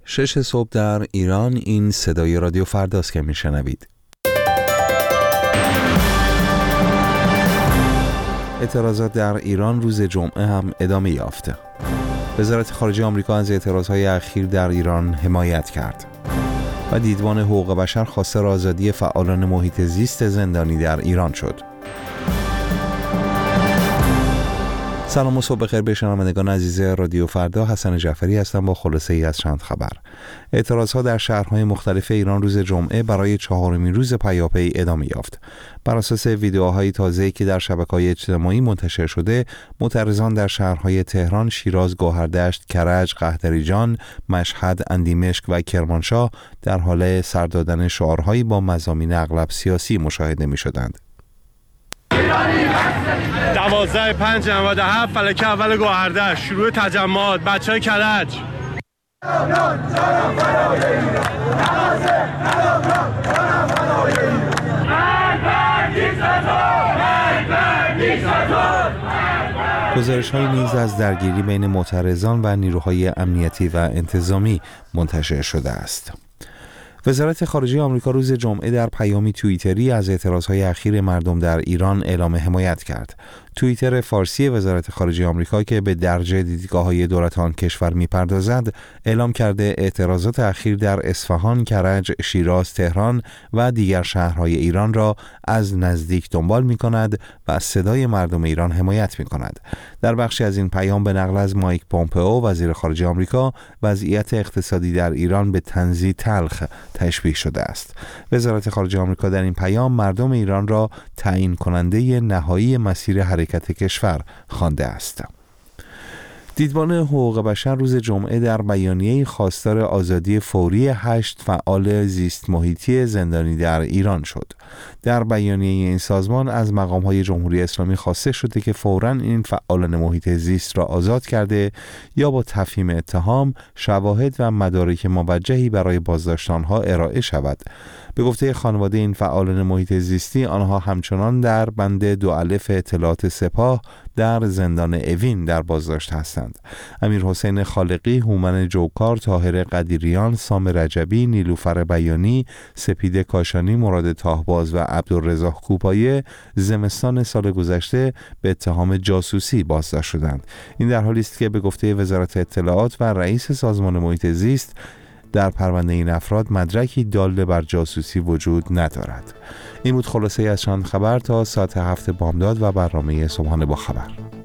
6 صبح در ایران. این صدای رادیو فرداست که میشنوید. اعتراضات در ایران روز جمعه هم ادامه یافت. وزارت خارجه آمریکا از اعتراضهای اخیر در ایران حمایت کرد و دیدبان حقوق بشر خواستار آزادی فعالان محیط زیست زندانی در ایران شد. سلام و صبح بخیر به شنوندگان عزیز رادیو فردا. حسن جعفری هستم با خلاصه ای از چند خبر. اعتراضها در شهرهای مختلف ایران روز جمعه برای 4مین روز پیاپی ادامه یافت. بر اساس ویدیوهای تازه‌ای که در شبکه‌های اجتماعی منتشر شده، معترضان در شهرهای تهران، شیراز، گوهردشت، کرج، قهدریجان، مشهد، اندیمشک و کرمانشاه در حال سر دادن شعارهایی با مضامین اغلب سیاسی مشاهده می‌شدند. 12/5/97 فلکه اول گوهردشت، شروع تجمعات، بچه‌های کرج. گزارش‌هایی نیز از درگیری بین معترضان و نیروهای امنیتی و انتظامی منتشر شده است. وزارت خارجه آمریکا روز جمعه در پیامی توییتری از اعتراضهای اخیر مردم در ایران اعلام حمایت کرد. توییتر فارسی وزارت خارجه آمریکا که به درج دیدگاه‌های دولت آن کشور می‌پردازد، اعلام کرده اعتراضات اخیر در اصفهان، کرج، شیراز، تهران و دیگر شهرهای ایران را از نزدیک دنبال می‌کند و از صدای مردم ایران حمایت می‌کند. در بخشی از این پیام به نقل از مایک پومپئو وزیر خارجه آمریکا، وضعیت اقتصادی در ایران به طنزی تلخ تشبیه شده است. وزارت خارجه آمریکا در این پیام مردم ایران را تعیین کننده نهایی مسیر حرکت کشور خوانده است. دیدبان حقوق بشر روز جمعه در بیانیه‌ای خواستار آزادی فوری 8 فعال زیست محیطی زندانی در ایران شد. در بیانیه این سازمان از مقام‌های جمهوری اسلامی خواسته شده که فوراً این فعالان محیط زیست را آزاد کرده یا با تفهیم اتهام، شواهد و مدارک موجهی برای بازداشت آنها ارائه شود. به گفته خانواده این فعالان محیط زیستی، آنها همچنان در بند 2 اطلاعات سپاه در زندان اوین در بازداشت هستند. امیر حسین خالقی، هومن جوکار، طاهر قدیریان، سام رجبی، نیلوفر بیانی، سپید کاشانی، مراد تاهباز و عبدالرزاق کوپایه زمستان سال گذشته به اتهام جاسوسی بازداشت شدند. این در حالی است که به گفته وزارت اطلاعات و رئیس سازمان محیط زیست، در پرونده این افراد مدرکی دال بر جاسوسی وجود ندارد. این بود خلاصه از چند خبر تا ساعت 7 بامداد و برنامه صبحانه با خبر.